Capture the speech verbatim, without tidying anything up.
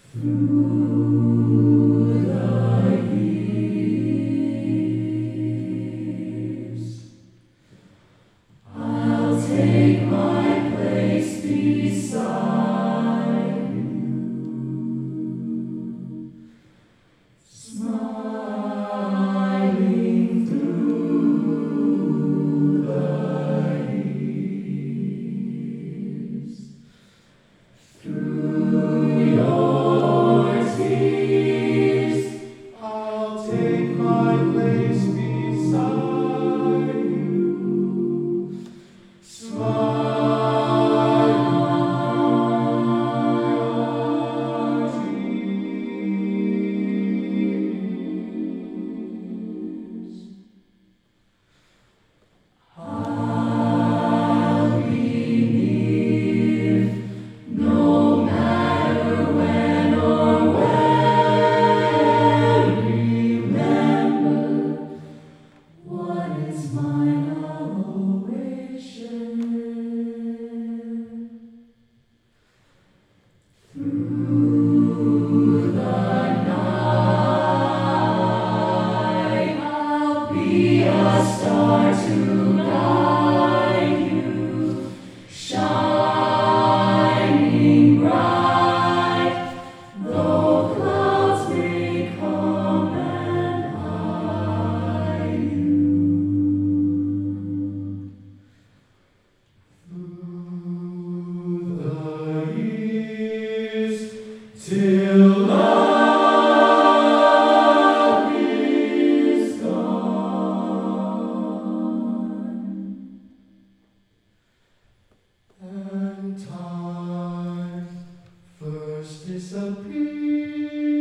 Through the years, I'll take my place beside you, smiling through the years. Through your tears, I'll take my place beside you, smiling through your tears. I'll be near, no matter when or where. Remember, what is mine I'll always share. Through the night, I'll be a star to guide you, shining bright, though clouds may come and hide you. Through the years, till love is gone, and time first disappears.